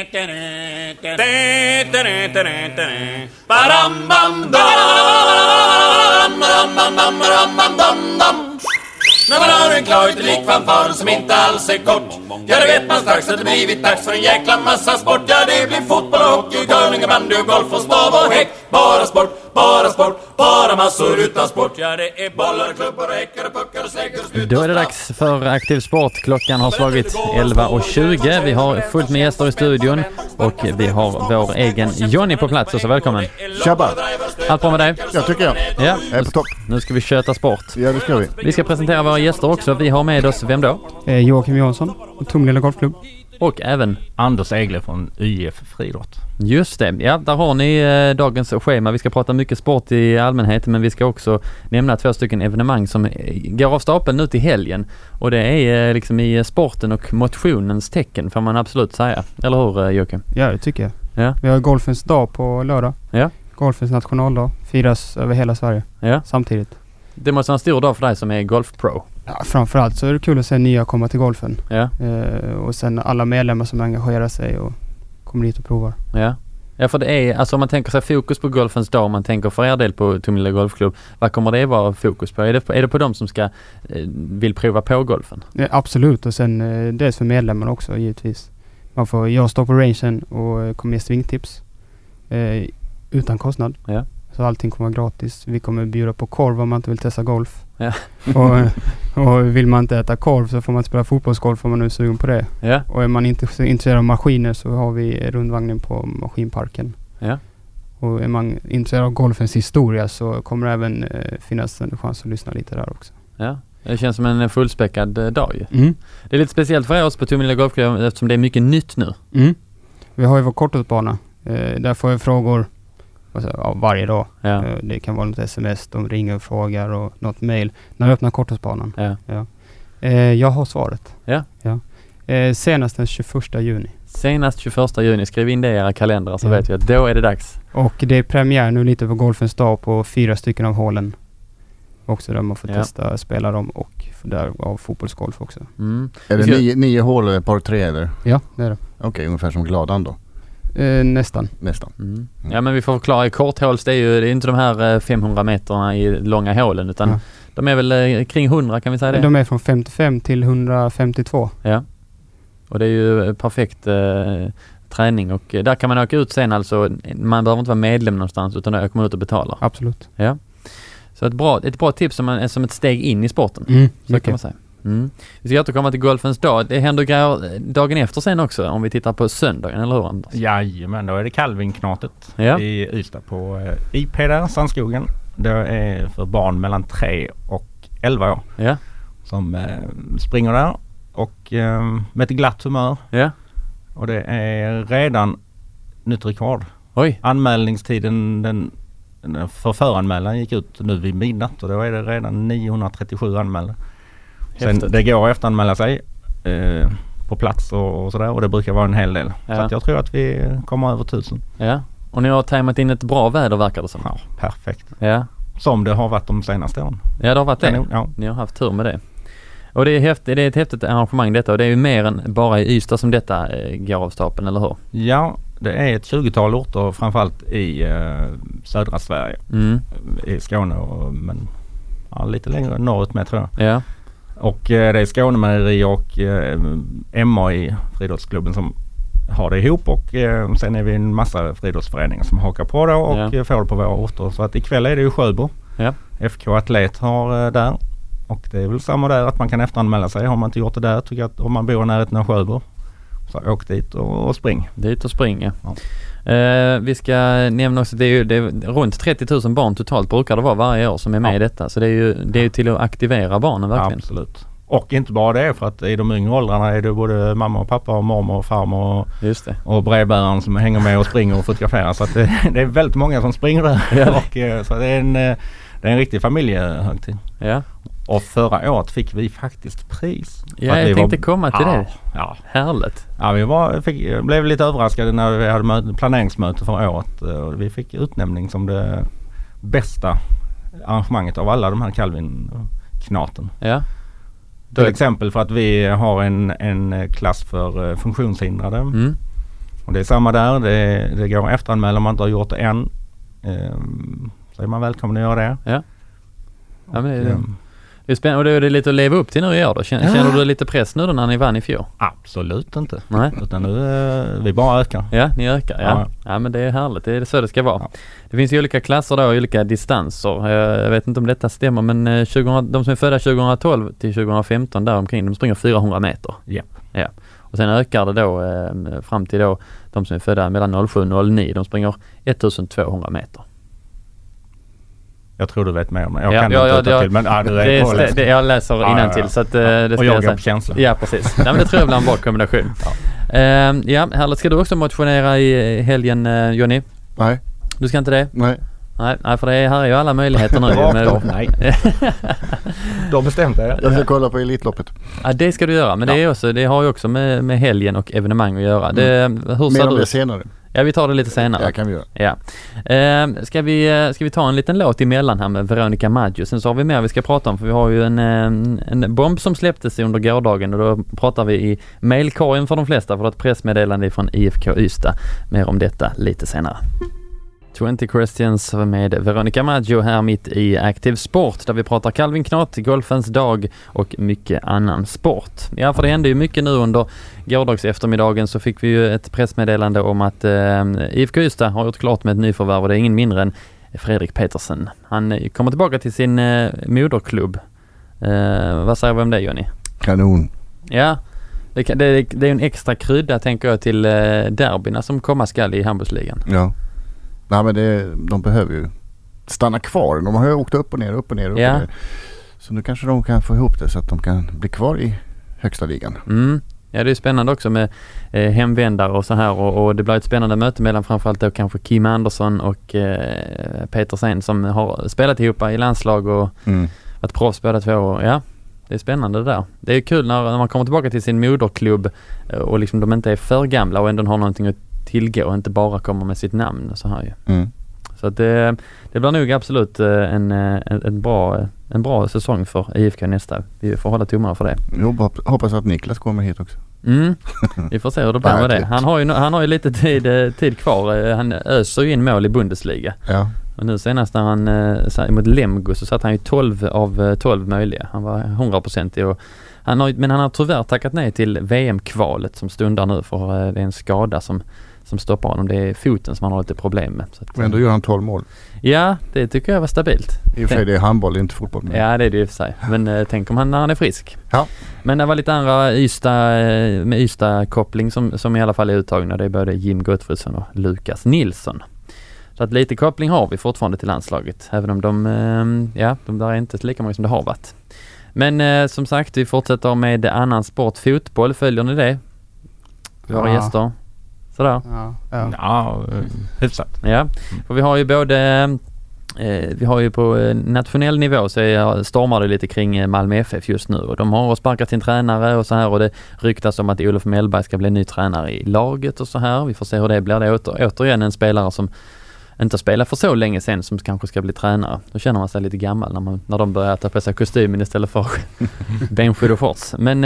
När man har en klar utelik fanfaren som inte alls är kort. Ja, det vet man strax att det blivit dags för en jäkla massa sport. Ja, det blir fotboll och hockey, curling och bandy och golf och stav och häck. Bara sport, bara sport, bara massor utan sport. Ja, det är bollar, klubbor och häckar och puckar och säckar och slutar. Då är det dags för Aktiv Sport. Klockan har slagit 11:20. Vi har fullt med gäster i studion och vi har vår egen Johnny på plats. Så välkommen. Tjabba. Allt bra med dig? Jag tycker jag. Ja, Jag är på topp. nu ska vi köta sport. Ja, det ska vi. Vi ska presentera våra gäster också. Vi har med oss, vem då? Joakim Jansson, Tumlilla Golfklubb. Och även Anders Egle från YF Friidrott. Just det, ja, där har ni dagens schema. Vi ska prata mycket sport i allmänhet, men vi ska också nämna 2 stycken evenemang som går av stapeln nu till helgen. Och det är liksom i sporten och motionens tecken, får man absolut säga. Eller hur, Joakim? Ja, det tycker jag. Ja. Vi har golfens dag på lördag. Ja. Golfens nationaldag firas över hela Sverige samtidigt. Det måste vara en stor dag för dig som är golfpro. Ja, framförallt så är det kul att se nya komma till golfen. Ja. Och sen alla medlemmar som engagerar sig och kommer dit och provar. Ja. Ja, för det är, alltså om man tänker sig fokus på golfens dag, om man tänker för er del på Tumlilla Golfklubb, vad kommer det vara fokus på? Är det på de som ska vill prova på golfen? Ja, absolut, och sen dels för medlemmar också givetvis. Jag står på rangen och kommer ge svingtips utan kostnad. Ja. Så allting kommer vara gratis. Vi kommer bjuda på korv om man inte vill testa golf. Ja. och vill man inte äta korv så får man spela fotbollsgolf om man nu är sugen på det. Ja. Och är man inte så intresserad av maskiner så har vi rundvagnen på maskinparken. Ja. Och är man intresserad av golfens historia så kommer det även finnas en chans att lyssna lite där också. Ja. Det känns som en fullspäckad dag ju. Mm. Det är lite speciellt för oss på Tumlilla Golfklubb eftersom det är mycket nytt nu. Mm. Vi har ju vår kortåtbana. Där får jag frågor varje dag. Ja. Det kan vara något sms, de ringer och frågar och något mail. När jag öppnar kortåtbanan. Ja. Ja. Jag har svaret. Ja. Ja. Senast den 21 juni. Senast 21 juni. Skriv in det i era kalendrar så Ja. vet vi att då är det dags. Och det är premiär nu lite på golfens dag på 4 stycken av hålen. Också där man får testa spela dem och där av fotbollsgolf också. Mm. Är det 9 hål par 3 eller? Ja, det är det. Okej, ungefär som Gladan då. Nästan. Mm. Ja, men vi får förklara i korthåls, det är inte de här 500 meterna i långa hålen utan de är väl kring 100, kan vi säga det? De är från 55 till 152. Ja. Och det är ju perfekt träning och där kan man åka ut sen, alltså man behöver inte vara medlem någonstans utan där åker man ut och betalar. Absolut. Ja. Så ett bra tips som ett steg in i sporten. Så mycket. kan man säga. Mm. Vi ska återkomma till golfens dag. Det händer grejer dagen efter sen också om vi tittar på söndagen, eller hur Anders? Jajamän, då är det Calvin-knatet i Ystad på IP där, Sandskogen. Det är för barn mellan 3 och 11 år som springer där och med ett glatt humör. Ja. Och det är redan nytt rekord. Oj. Anmälningstiden för föranmälan gick ut nu vid midnatt och då är det redan 937 anmälda. Sen det går att efteranmäla sig på plats och sådär, och det brukar vara en hel del. Så att jag tror att vi kommer över 1000. Ja, och ni har tajmat in ett bra väder verkar det som. Ja, perfekt. Ja. Som det har varit de senaste åren. Ja, det har varit det. Ja. Ni har haft tur med det. Och det är ett häftigt arrangemang detta, och det är ju mer än bara i Ystad som detta går av stapeln, eller hur? Ja, det är ett 20-tal orter framförallt i södra Sverige. I Skåne men lite längre norrut med, tror jag. Ja. Och det är Skånemejeri och MA i friidrottsklubben som har det ihop, och sen är vi en massa friidrottsföreningar som hakar på då och får det på våra orter. Så att ikväll är det ju Sjöbo. Ja. FK Atlet har där, och det är väl samma där att man kan efteranmäla sig. Har man inte gjort det där, tycker jag att om man bor nära av Sjöbo, så åk dit och spring. Dit och spring, ja. Vi ska nämna också att det är runt 30 000 barn totalt brukar det vara varje år som är med i detta. Så det är ju till att aktivera barnen verkligen. Absolut. Och inte bara det, för att i de yngre åldrarna är det både mamma och pappa och mormor och farmor och brevbäraren som hänger med och springer och fotograferar. Så att det är väldigt många som springer där. Ja. Och, så det är en riktig familjehögtid. Ja. Och förra året fick vi faktiskt pris. Ja, jag tänkte komma till det. Ja. Härligt. Ja, vi blev lite överraskade när vi hade planeringsmöte för året. Vi fick utnämning som det bästa arrangemanget av alla de här Calvin-knaten. Ja. Till exempel för att vi har en klass för funktionshindrade. Och det är samma där. Det går efteranmälan om man inte har gjort det än. Så är man välkommen att göra det. Ja. Ja, men det är spännande. Och det är lite att leva upp till nu i år då. Känner du lite press nu då när ni vann i fjol? Absolut inte. Nej. Utan nu vi bara ökar. Ja, ni ökar. Ja, men det är härligt. Det är så det ska vara. Ja. Det finns ju olika klasser då, olika distanser. Jag vet inte om detta stämmer, men de som är födda 2012 till 2015 där omkring, de springer 400 meter. Yep. Ja. Och sen ökar det då fram till då de som är födda mellan 07 och 09, de springer 1200 meter. Jag tror du vet mer om det. Jag kan inte ta till, men du är påläst. Jag läser innantill så att det och jag går på känsla. Ja, precis. Nej, men det tror jag blir en bra kombination. Ja, härligt. Ska du också motionera i helgen, Johnny? Nej. Du ska inte det? Nej. Nej, för det här är ju alla möjligheter nu. Nej. Du har bestämt det. Jag ska kolla på Elitloppet. Ja, det ska du göra. Men det har ju också med helgen och evenemang att göra. Mer om det senare. Ja, vi tar det lite senare. Ja, kan vi göra. Ja. Ska vi ta en liten låt emellan här med Veronica Maggio. Sen så har vi mer vi ska prata om, för vi har ju en bomb som släpptes under gårdagen, och då pratar vi i mailkorgen för de flesta för ett pressmeddelande från IFK Ystad. Mer om detta lite senare. 20 Questions med Veronica Maggio här mitt i Aktiv Sport, där vi pratar Calvin Knott, golfens dag och mycket annan sport. Ja, för det hände ju mycket nu under gårdags eftermiddagen, så fick vi ju ett pressmeddelande om att IFK Ystad har gjort klart med ett nyförvärv, och det är ingen mindre än Fredrik Petersen. Han kommer tillbaka till sin moderklubb. Vad säger vi om det, Johnny? Kanon. Ja, det är en extra krydda, tänker jag, till derbyna som komma skall i handbollsligan. Ja. Nej, men de behöver ju stanna kvar. De har ju åkt upp och ner, upp och ner, upp och ner. Så nu kanske de kan få ihop det så att de kan bli kvar i högsta ligan. Ja, det är spännande också med hemvändare och så här. Och det blir ett spännande möte mellan framförallt då kanske Kim Andersson och Petersen, som har spelat ihop i landslag och varit proffs båda två. Ja, det är spännande det där. Det är kul när man kommer tillbaka till sin moderklubb och liksom de inte är för gamla och ändå har någonting att tillgå och inte bara kommer med sitt namn och så här ju. Så att det blir nog absolut en bra säsong för IFK nästa. Vi får hålla tummarna för det. Jag hoppas att Niklas kommer hit också. Vi får se hur det blir med det. Han har ju lite tid kvar. Han öser ju in mål i Bundesliga. Ja. Och nu senast när han mot Lemgo så satt han ju 12 av 12 möjliga. Han var 100% och men han har tyvärr tackat nej till VM-kvalet som stundar nu, för det är en skada som stoppar honom. Det är foten som han har lite problem med. Så att, men då gör han 12 mål. Ja, det tycker jag var stabilt. I och för sig det är handboll, inte fotboll. Men. Ja, det är det i och för sig. Men tänk om när han är frisk. Ja. Men det var lite andra Ystad-koppling som i alla fall är uttagna. Det är både Jim Gottfridsson och Lukas Nilsson. Så att lite koppling har vi fortfarande till landslaget. Även om de där är inte lika många som det har varit. Men som sagt, vi fortsätter med annan sport. Fotboll, följer ni det? Våra gäster. Sådär. Ja, hyfsat. Ja, för vi har ju vi har ju på nationell nivå så stormar det lite kring Malmö FF just nu, och de har sparkat sin tränare och så här, och det ryktas om att Olof Mellberg ska bli ny tränare i laget och så här. Vi får se hur det blir. Det är återigen en spelare som inte spelar för så länge sedan som kanske ska bli tränare. Då känner man sig lite gammal när de börjar ta på sig kostymen istället för benskydd och fors. Men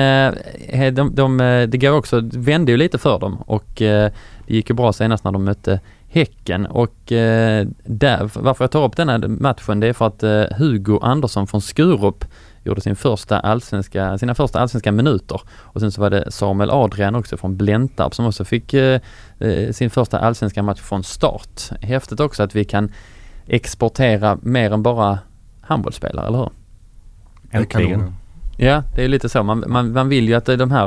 det går också, det vände ju lite för dem, och det gick ju bra senast när de mötte Häcken, och varför jag tar upp den här matchen, det är för att Hugo Andersson från Skurup gjorde sina första allsvenska minuter, och sen så var det Samuel Adrian också från Blentarp som också fick sin första allsvenska match från start. Häftigt också att vi kan exportera mer än bara handbollsspelare, eller hur? Äntligen. Ja, det är lite så. Man vill ju att de här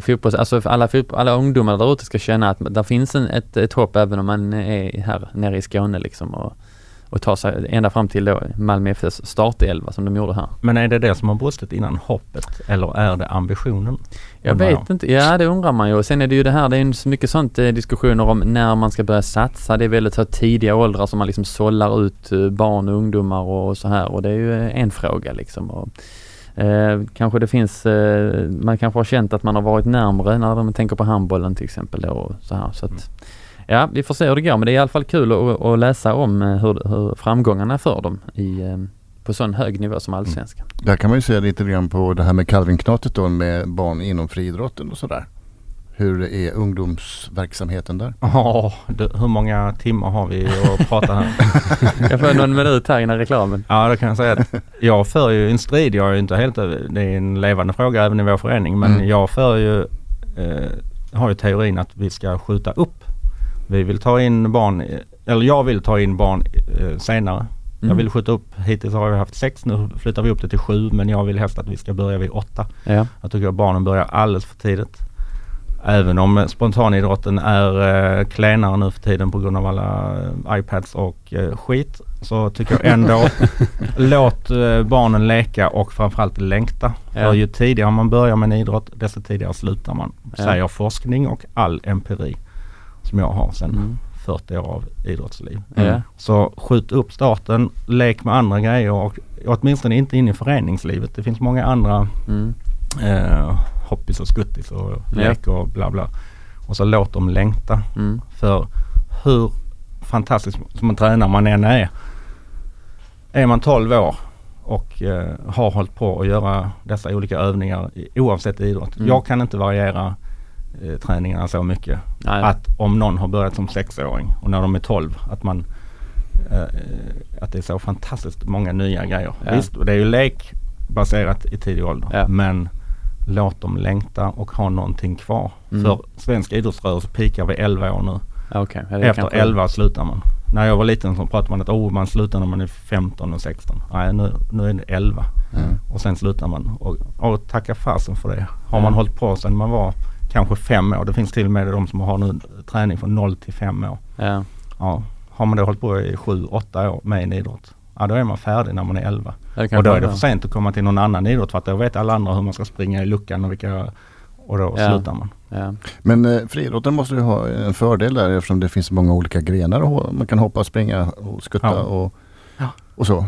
alla ungdomar där ute ska känna att det finns ett hopp även om man är här nere i Skåne liksom, och ta sig ända fram till då Malmö FFs startelva som de gjorde här. Men är det som har brustit innan hoppet, eller är det ambitionen? Jag vet inte. Ja, det undrar man ju. Och sen är det ju det här, det är så mycket sånt diskussioner om när man ska börja satsa. Det är väldigt så tidiga åldrar som man liksom sållar ut barn och ungdomar och så här, och det är ju en fråga liksom. Och kanske det finns, man kanske har känt att man har varit närmare när man tänker på handbollen till exempel då, och så här. Så att, ja, vi får se hur det går, men det är i alla fall kul att läsa om hur framgångarna för dem på sån hög nivå som allsvenskan. Där kan man ju se lite grann på det här med Calvin Knottet då, med barn inom friidrotten och sådär. Hur är ungdomsverksamheten där? Hur många timmar har vi att prata här? Jag får någon minut här innan reklamen. Ja, det kan jag säga att jag för ju en strid. Jag är inte helt, det är en levande fråga även i vår förening. Men jag för ju, har ju teorin att vi ska skjuta upp. Vi vill ta in barn, eller jag vill ta in barn senare. Jag vill skjuta upp, hittills har vi haft 6, nu flyttar vi upp det till 7, men jag vill helst att vi ska börja vid 8. Ja. Jag tycker att barnen börjar alldeles för tidigt. Även om spontanidrotten är klenare nu för tiden på grund av alla iPads och skit, så tycker jag ändå låt barnen leka och framförallt längta. För ju tidigare man börjar med en idrott, desto tidigare slutar man. Säger forskning och all empiri som jag har sedan 40 år av idrottsliv. Så skjut upp starten, lek med andra grejer och åtminstone inte in i föreningslivet. Det finns många andra hoppis och skuttis och lek och bla bla. Och så låt dem längta. För hur fantastiskt som en tränare man än är man 12 år och har hållit på att göra dessa olika övningar oavsett idrott. Jag kan inte variera träningarna så mycket. Nej. Att om någon har börjat som 6-åring och när de är 12 att man att det är så fantastiskt många nya grejer. Visst, och det är ju lekbaserat i tidig ålder. Men låt dem längta och ha någonting kvar. För svensk idrottsrörelse pikar vid 11 år nu. Efter 11 slutar man. När jag var liten så pratade man att man slutar när man är 15 och 16. Nej, nu är det 11. Och sen slutar man. Och tacka fasen för det. Har man hållit på sedan man var kanske 5 år. Det finns till och med de som har nu träning från 0 till 5 år. Har man då hållit på i 7-8 år med en idrott. Då är man färdig när man är 11. Och då är det för sent att komma till någon annan idrott för att då vet alla andra hur man ska springa i luckan och då slutar man. Men friidrotten måste ju ha en fördel där eftersom det finns så många olika grenar och man kan hoppa, springa och skutta och så.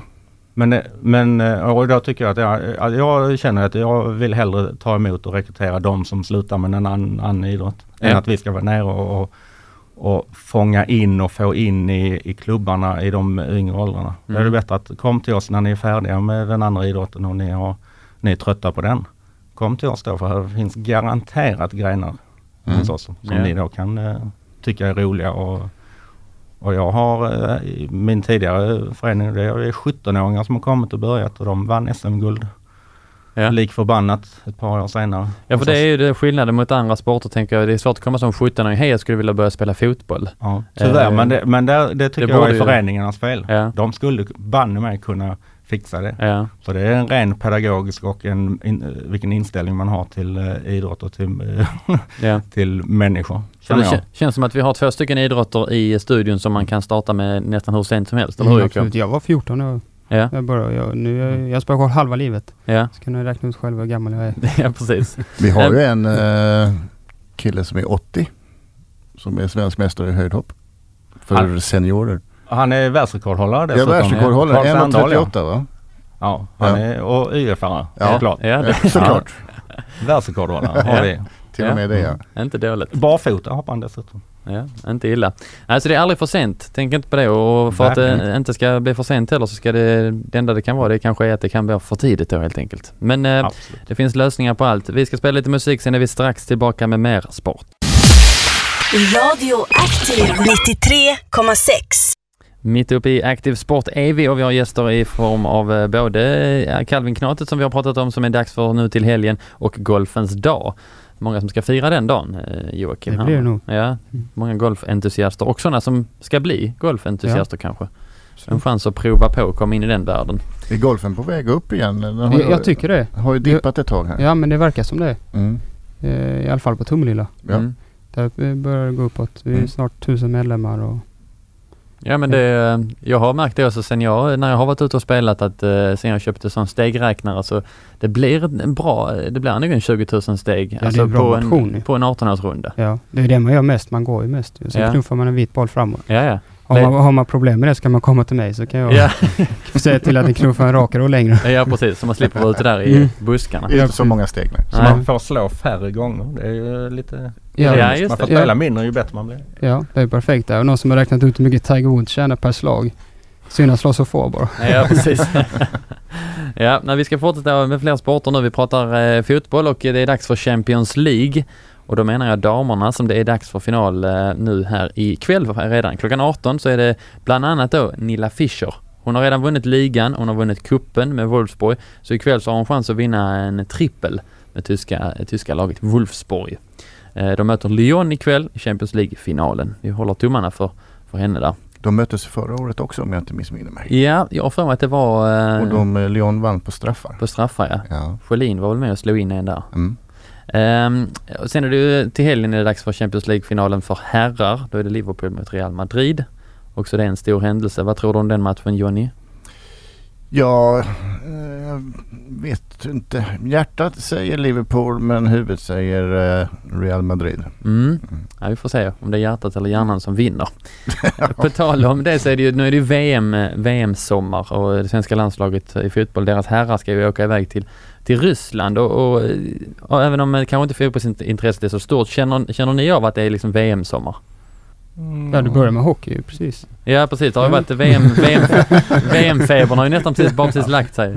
Men och då tycker jag att jag känner att jag vill hellre ta emot och rekrytera de som slutar med en annan idrott än att vi ska vara nere och fånga in och få in i klubbarna i de yngre åldrarna. Det är det bättre att kom till oss när ni är färdiga med den andra idrotten och ni är trötta på den. Kom till oss då för det finns garanterat grenar hos oss som ni då kan tycka är roliga och jag har i min tidigare förening, det är 17-åringar som har kommit och börjat och de vann SM-guld. Lik förbannat ett par år senare. Ja, för det är ju det skillnaden mot andra sporter tänker jag. Det är svårt att komma som 17-åring. Hej, jag skulle vilja börja spela fotboll. Ja, tyvärr, men det tycker jag är föreningarnas fel. De skulle banne mig kunna fixa det. Så det är en ren pedagogisk och vilken inställning man har till idrott och till människor. Det känns som att vi har 2 stycken idrotter i studion som man kan starta med nästan hur sent som helst. Eller hur? Absolut. Jag var 14 år. Jag spelar halva livet. Så kan jag räkna ut själv hur gammal jag är. Ja, precis. Vi har ju en kille som är 80 som är svensk mästare i höjdhopp för seniorer. Han är världsrekordhållare dessutom. Ja, världsrekordhållare. 1,38 va? Ja, han är och YF-are. Såklart. Såklart. Världsrekordhållare har vi. Till och med det, Inte dåligt. Barfota hoppar han dessutom. Ja, inte illa. Alltså det är aldrig för sent. Tänk inte på det. Och för att det inte ska bli för sent heller så ska det enda det kan vara, det kanske är att det kan vara för tidigt då helt enkelt. Men det finns lösningar på allt. Vi ska spela lite musik, sen är vi strax tillbaka med mer sport. Radio Active 93,6. Mitt uppe i Active Sport är vi och vi har gäster i form av både Calvin Knatet som vi har pratat om som är dags för nu till helgen och golfens dag. Många som ska fira den dagen, Joakim. Det blir det nog. Ja, många golfentusiaster och sådana som ska bli golfentusiaster kanske. En chans att prova på och komma in i den världen. Är golfen på väg upp igen? Jag tycker det. Har ju dippat ett tag här. Ja, men det verkar som det. I alla fall på Tummelilla. Där börjar det gå uppåt. Vi är snart 1000 medlemmar och ja, men jag har märkt det också när jag har varit ute och spelat att sen jag köpte sån stegräknare så det blir nog 20 000 steg alltså på en 18-årsrunda. Ja, det är det man gör mest, man går ju mest. Sen knuffar man en vit boll framåt. Ja. Har man problem med det så kan man komma till mig så kan jag säga till att ni knuffar en rakare och längre. Ja, precis. Så man slipper vara ute där i buskarna. Det är inte så många steg. Så man får slå färre gånger. Det är ju lite... just man får spela mindre ju bättre man blir. Ja, det är perfekt. Och någon som har räknat ut hur mycket Tiger Woods tjänar per slag. Synd att slå så få bara. Ja, precis. Vi ska fortsätta med fler sporter nu. Vi pratar fotboll och det är dags för Champions League. Och då menar jag damerna som det är dags för final nu här ikväll redan. Klockan 18 så är det bland annat då Nilla Fischer. Hon har redan vunnit ligan, hon har vunnit kuppen med Wolfsburg. Så ikväll så har hon chans att vinna en trippel med tyska laget Wolfsburg. De möter Lyon ikväll i Champions League-finalen. Vi håller tummarna för henne där. De möttes förra året också om jag inte missminner mig. Ja, jag har för mig att det var... och Lyon vann på straffar. På straffar, ja. Sjölin var väl med och slog in en där. Och sen är det ju till helgen är det dags för Champions League-finalen för herrar. Då är det Liverpool mot Real Madrid. Också det är en stor händelse. Vad tror du om den matchen, Johnny? Ja, jag vet inte. Hjärtat säger Liverpool men huvudet säger Real Madrid. Ja, vi får se om det är hjärtat eller hjärnan som vinner. På tal om det så är det ju, nu är det ju VM-sommar och det svenska landslaget i fotboll, deras herrar ska ju åka iväg till Ryssland och även om kanske inte fotbollsintresset är så stort, känner ni av att det är liksom VM-sommar? Ja, du börjar med hockey, precis. Ja, precis. Det har ju varit VM-febern har ju nästan precis lagt sig.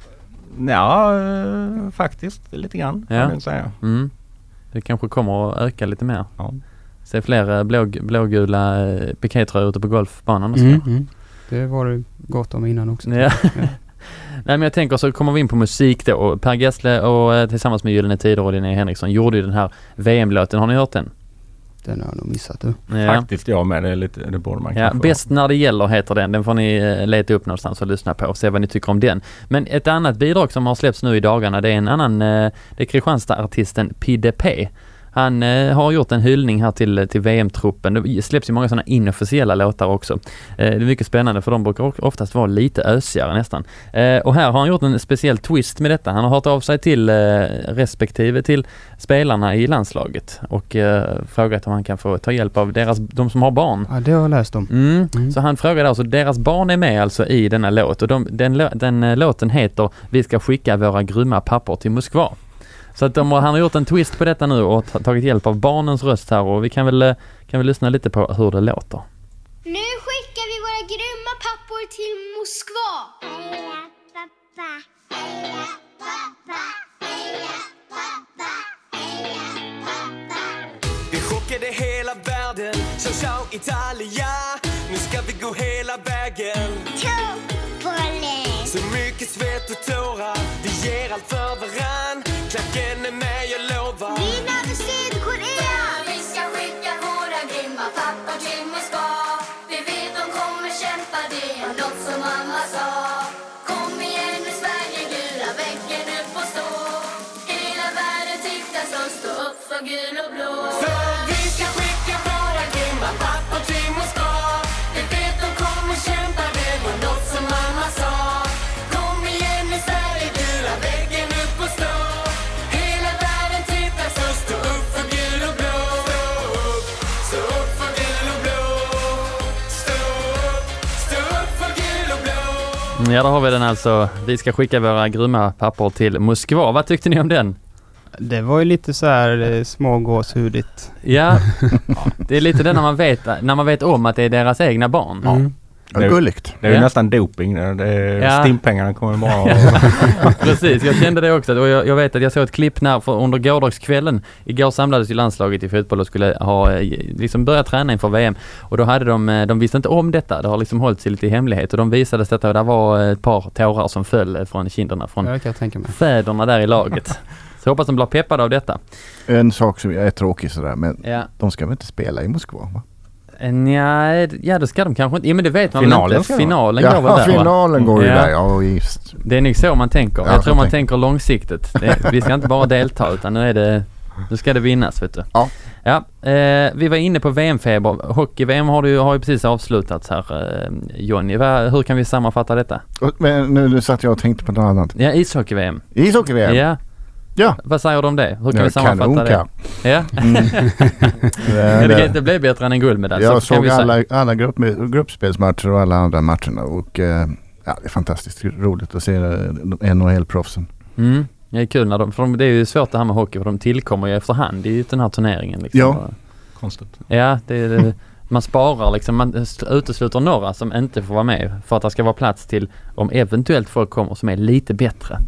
Ja, faktiskt lite grann kan jag säga. Det kanske kommer att öka lite mer. Ja. Se fler blågula pikétröjor ute på golfbanan och Det var det gott om innan också. Ja. Nej, men jag tänker så kommer vi in på musik då. Och Per Gessle och tillsammans med Gyllene Tider och Linnea Henriksson gjorde ju den här VM-låten. Har ni hört den? Den har jag nog missat du. Ja. Faktiskt jag med, det borde man kanske. Bäst när det gäller heter den. Den får ni leta upp någonstans och lyssna på och se vad ni tycker om den. Men ett annat bidrag som har släppts nu i dagarna, det är en annan, det är Kristianstad-artisten PDP. Han har gjort en hyllning här till VM-truppen. Det släpps ju många sådana inofficiella låtar också. Det är mycket spännande för de brukar oftast vara lite ösigare nästan. Och här har han gjort en speciell twist med detta. Han har hört av sig till respektive till spelarna i landslaget och frågat om han kan få ta hjälp av de som har barn. Ja, det har jag läst om. Så han frågade alltså, deras barn är med alltså i denna låt och den låten heter Vi ska skicka våra grymma pappor till Moskva. Så att han har gjort en twist på detta nu och tagit hjälp av barnens röst här och vi kan väl lyssna lite på hur det låter. Nu skickar vi våra grymma pappor till Moskva. Heja pappa, heja pappa, heja pappa, heja pappa. Vi chockade hela världen, ciao Italia. Nu ska vi gå hela vägen. Så mycket svett och tårar, vi ger allt för varann. Klacken är med, jag lovar. Vinna med Sydkorea. Vi ska skicka våra grymma pappor till Moskva. Vi vet de kommer kämpa, det är något som mamma sa. Kom igen nu Sverige, gula väggen upp och stå. Hela världen tittar så stå upp för gul och blå. För vi ska skicka våra grymma pappor till Moskva. Vi vet de kommer kämpa, det var något som mamma sa. Kom igen nu Sverige, gula väggen upp och stå. Hela världen tittar så stå upp för gul och blå. Stå upp för gul och blå. Stå upp för gul och blå. Ja, då har vi den alltså. Vi ska skicka våra grymma pappor till Moskva. Vad tyckte ni om den? Det var ju lite så här smågåshudigt. Ja, det är lite det när man vet om att det är deras egna barn. Det är gulligt. Det är ju nästan doping. Stimpengarna kommer bara... Precis, jag kände det också. Och jag vet att jag såg ett klipp under gårdagskvällen. Igår samlades ju landslaget i fotboll och skulle ha liksom börja träna inför VM. Och då hade de visste inte om detta. Det har liksom hållit sig lite i hemlighet. Och de visades detta och där var ett par tårar som föll från kinderna. Från fäderna där i laget. Så jag hoppas de blir peppade av detta. En sak som är tråkig sådär, men de ska väl inte spela i Moskva, va? Ja, det ska de kanske inte. Ja, men det vet man finalen inte. Finalen går väl där, finalen går ju där. Ja, just. Det är nog så man tänker. Jag tror man tänker långsiktigt. Vi ska inte bara delta utan nu ska det vinnas, vet du. Ja, vi var inne på VM-feber. Hockey-VM har ju precis avslutats här, Johnny. Hur kan vi sammanfatta detta? Men nu satt jag och tänkte på något annat. Ja, ishockey-VM. Ishockey-VM? Ja. Vad säger du om det? Hur kan vi sammanfatta det? Ja. Det kan inte bli bättre än en guldmedalj. Jag såg alla gruppspelsmatcher och alla andra matcherna och det är fantastiskt roligt att se NHL-proffsen. Det är kul för det är ju svårt det här med hockey för de tillkommer ju efterhand i den här turneringen. Liksom. Ja, konstigt. Ja, man sparar liksom, man utesluter några som inte får vara med för att det ska vara plats till om eventuellt folk kommer som är lite bättre.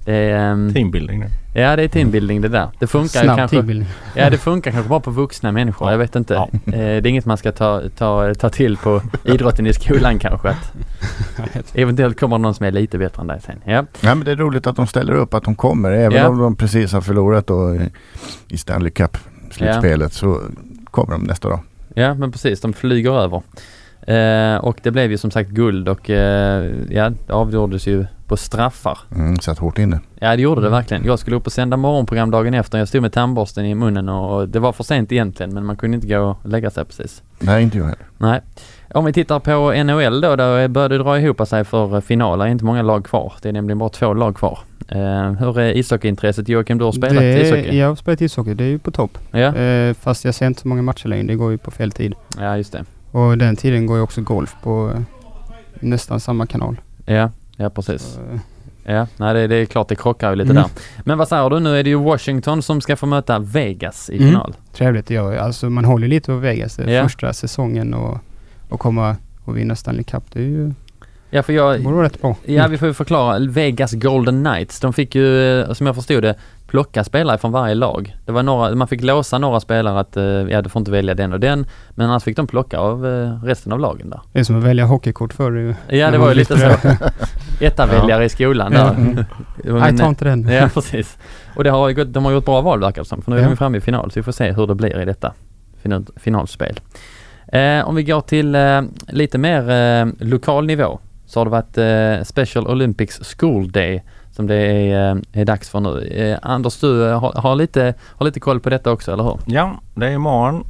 Det är, teambuilding. Ja, det är teambuilding det där. Det funkar Snabb kanske. teambuilding. Ja, det funkar kanske bara på vuxna människor. Jag vet inte. Det är inget man ska ta till på idrotten i skolan kanske. Att eventuellt kommer någon som är lite bättre än dig sen. Ja, men det är roligt att de ställer upp, att de kommer. Även om de precis har förlorat då i Stanley Cup-slutspelet så kommer de nästa dag. Ja, men precis. De flyger över. Och det blev ju som sagt guld och det avgjordes ju på straffar. Satt hårt inne. Ja, det gjorde det verkligen. Jag skulle upp och sända morgonprogram dagen efter. Jag stod med tandborsten i munnen och det var för sent egentligen, men man kunde inte gå och lägga sig precis. Nej, inte jag heller. Nej. Om vi tittar på NHL då började det dra ihop sig för finaler. Det är inte många lag kvar. Det är nämligen bara 2 lag kvar. Hur är ishockeyintresset? Joakim, du har spelat ishockey? Jag har spelat ishockey. Det är ju på topp. Ja. Fast jag ser inte så många matcher längre. Det går ju på fel tid. Ja, just det. Och den tiden går ju också golf på nästan samma kanal. Ja precis. Ja, nej, det är klart det krockar ju lite där. Men vad säger du? Nu är det ju Washington som ska få möta Vegas i final. Trevligt, ja. Alltså man håller lite på Vegas. Det är första säsongen och komma och vinna Stanley Cup. Det är ju... Ja, för jag... Det vore rätt bra. Ja, vi får ju förklara. Vegas Golden Knights, de fick ju, som jag förstod det, plocka spelare från varje lag. Det var man fick låsa några spelare att du får inte välja den och den, men annars fick de plocka av resten av lagen där. Det är som att välja hockeykort förr. Ja, det var ju lite så. Väljare i skolan där. Nej, ta inte den. Ja, precis. Och de har gjort bra val verkar som, för nu är de framme i final, så vi får se hur det blir i detta finalspel. Om vi går till lite mer lokal nivå, så har det varit Special Olympics School Day som det är dags för nu. Anders, du har lite koll på detta också, eller hur? Ja, det är imorgon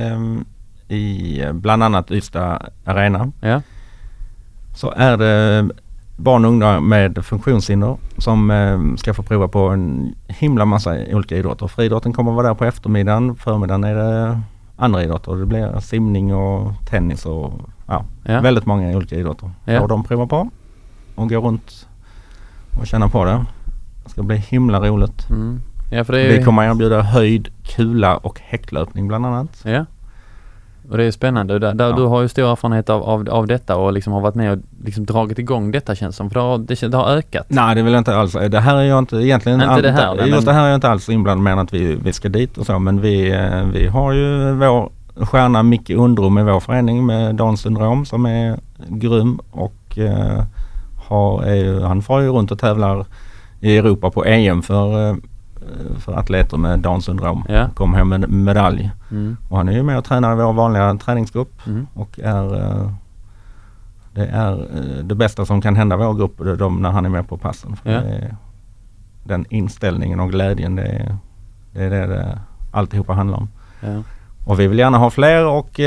i bland annat Ystad Arena. Ja. Så är det barn och ungdomar med funktionshinder som ska få prova på en himla massa olika idrotter. Friidrotten kommer vara där på eftermiddagen. Förmiddagen är det andra idrotter. Det blir simning och tennis och väldigt många olika idrotter. Ja. Och de provar på och går runt och känna på det. Det ska bli himla roligt. Ja, för vi kommer erbjuda höjd, kula och häcklöpning bland annat. Ja. Och det är spännande. Du har ju stor erfarenhet av detta och liksom har varit med och liksom dragit igång detta, känns som. För det har ökat. Nej, det vill jag inte alls. Det här är jag inte egentligen... Inte det här. Just det här är jag inte alls inblandad med att vi ska dit och så. Men vi har ju vår stjärna Micke Undrum i vår förening med Downs syndrom som är grym. Och han får ju runt och tävlar i Europa på EM för atleter med Downs syndrom. Ja. Kom hem med medalj. Och han är ju med och tränar i vår vanliga träningsgrupp. Och det är det bästa som kan hända vår grupp när han är med på passen. För den inställningen och glädjen, det är det alltihopa handlar om. Ja. Och vi vill gärna ha fler och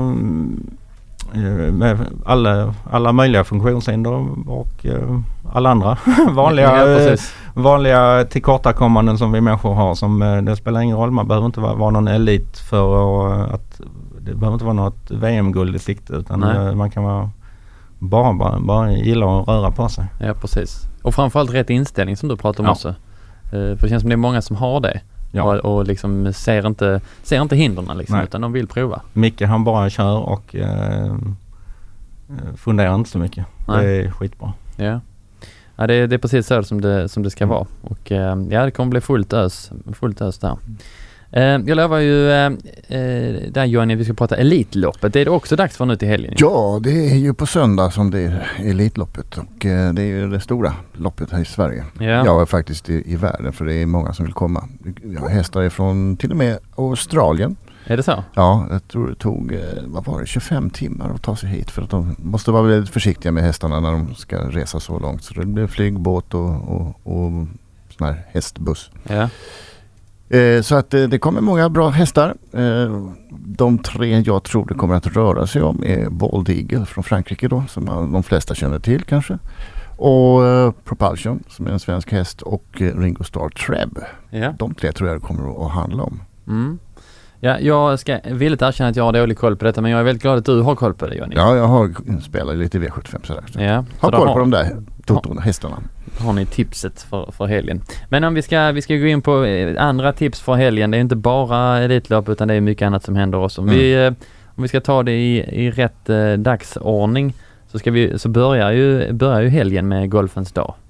med alla möjliga funktionshinder och alla andra vanliga tillkortakommanden som vi människor har, som det spelar ingen roll. Man behöver inte vara någon elit för att det behöver inte vara något VM-guld i sikte, utan man kan vara bara gilla att röra på sig. Ja, precis. Och framförallt rätt inställning som du pratar om också. För det känns som det är många som har det. Ja. Och liksom ser inte hindren liksom, utan de vill prova. Micke, han bara kör och funderar inte så mycket. Nej. Det är skitbra. Ja, det är precis så som det ska vara. Och det kommer bli fullt ös där. Jag lovar ju där, Johnny, vi ska prata Elitloppet. Det är det också dags för nu till helgen. Ja, det är ju på söndag som det är Elitloppet, och det är ju det stora loppet här i Sverige. Ja, faktiskt i världen, för det är många som vill komma. Jag har hästar ifrån till och med Australien. Är det så? Ja, jag tror det tog 25 timmar att ta sig hit, för att de måste vara väldigt försiktiga med hästarna när de ska resa så långt. Så det blir flygbåt och sån här hästbuss. Ja. Så att det kommer många bra hästar. De 3 jag tror det kommer att röra sig om är Bald Eagle från Frankrike då, som de flesta känner till kanske. Och Propulsion som är en svensk häst, och Ringo Starr Treb. Ja. De 3 tror jag det kommer att handla om. Ja, jag ska villigt erkänna att jag har dålig koll på detta, men jag är väldigt glad att du har koll på det, Johnny. Ja, jag har spelat lite V75 sådär. Så. Ja, har koll på de där hästarna. Har ni tipset för helgen. Men om vi ska gå in på andra tips för helgen. Det är inte bara Elitlopp, utan det är mycket annat som händer också. Om vi ska ta det i rätt dagsordning, så börjar ju helgen med golfens dag.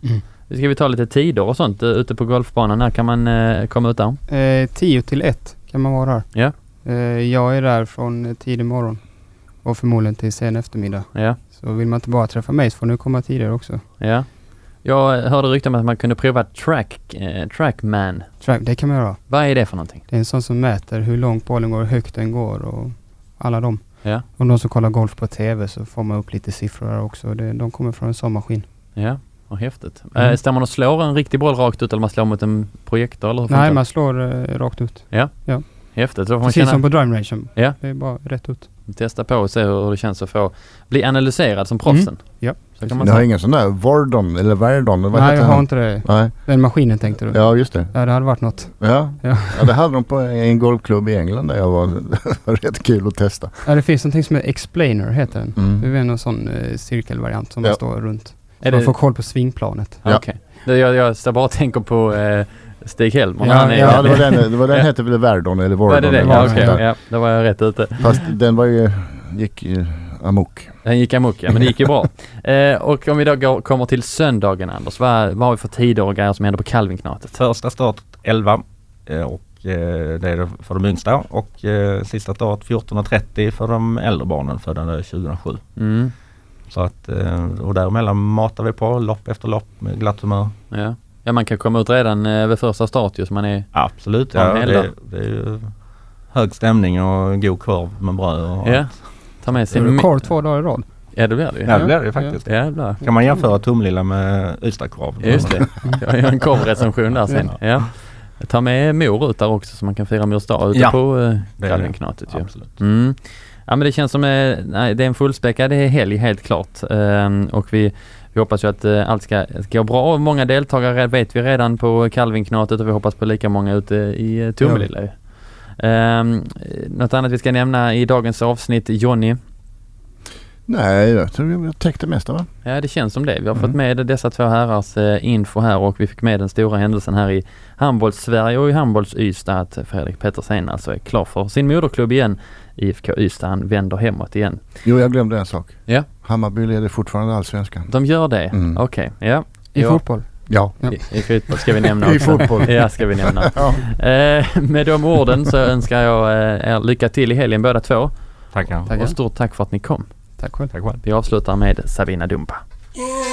Ska vi ta lite tider och sånt ute på golfbanan? När kan man komma ut där? 10-1 kan man vara där. Ja. Jag är där från tidig morgon och förmodligen till sen eftermiddag. Ja. Så vill man inte bara träffa mig så får ni komma tidigare också. Ja. Jag hörde rykten om att man kunde prova Trackman. Det kan man göra. Vad är det för någonting? Det är en sån som mäter hur långt bollen går, hur högt den går och alla dem. Ja. Om de som kollar golf på TV så får man upp lite siffror där också. De kommer från en sån maskin. Ja, vad häftigt. Står man och slår en riktig boll rakt ut eller man slår mot en projektor? Eller Nej, man slår rakt ut. Ja. Häftigt. Så får precis som på Drive Range. Ja. Det är bara rätt ut. Testa på och se hur det känns att få bli analyserad som proffsen. Ja. Så kan man har ingen sån där Vardon eller Verdon? Nej, jag har inte det. Nej. Den maskinen tänkte du? Ja, just det. Ja, det hade varit något. Ja, det hade de på en golfklubb i England där jag var. Det var rätt kul att testa. Ja, det finns någonting som är Explainer heter den. Mm. Det är en sån cirkelvariant som man står runt. Så man får koll på svingplanet. Ja. Okej. Jag står bara och tänker på Stig Helm. Det var den hette väl Verdon eller Vardon. Var det? Ja, okej. Ja, då var jag rätt ute. Fast den gick amok. Den gick amok, ja, men det gick ju bra. Och om vi då kommer till söndagen, Anders, vad har vi för tider och grejer som händer på Calvinknatet? Första start 11 och det är för de yngsta och sista start 14:30 för de äldre barnen födda 2007. Mm. Så att, och däremellan matar vi på lopp efter lopp med glatt humör. Ja, man kan komma ut redan vid första start ju, så man är... Absolut, det är ju hög stämning och god korv med bröd och ta med sig... Är det korv 2 dagar i rad? Ja, det blir det ju. Ja, det blir det faktiskt. Ja, kan man jämföra Tumlilla med Ystadkorv? Just det. Jag gör en korvrecension där sen. Ja. Ta med mor ut där också så man kan fira mors dag ute på Calvinknatet. Absolut. Mm. Ja, men det känns som det är en fullspäckad helg helt klart. Och vi hoppas ju att allt ska gå bra. Många deltagare vet vi redan på Calvinknatet och vi hoppas på lika många ute i Tumlilla. Något annat vi ska nämna i dagens avsnitt, Johnny? Nej, jag tror vi täckte mest, va? Ja, det känns som det. Vi har fått med dessa två herrars info här och vi fick med den stora händelsen här i handbolls-Sverige och i handbolls-Ystad att Fredrik Pettersen alltså är klar för sin moderklubb igen. IFK Ystad, han vänder hemåt igen. Jo, jag glömde en sak. Ja. Hammarby leder fortfarande allsvenskan. De gör det? Okej. Ja. I fotboll? Ja. I fotboll ska vi nämna också. I fotboll. Ja, ska vi nämna. Med de orden så önskar jag er lycka till i helgen båda två. Tackar. Och stort tack för att ni kom. Tack själv. Vi avslutar med Sabina Dumpa. Yeah.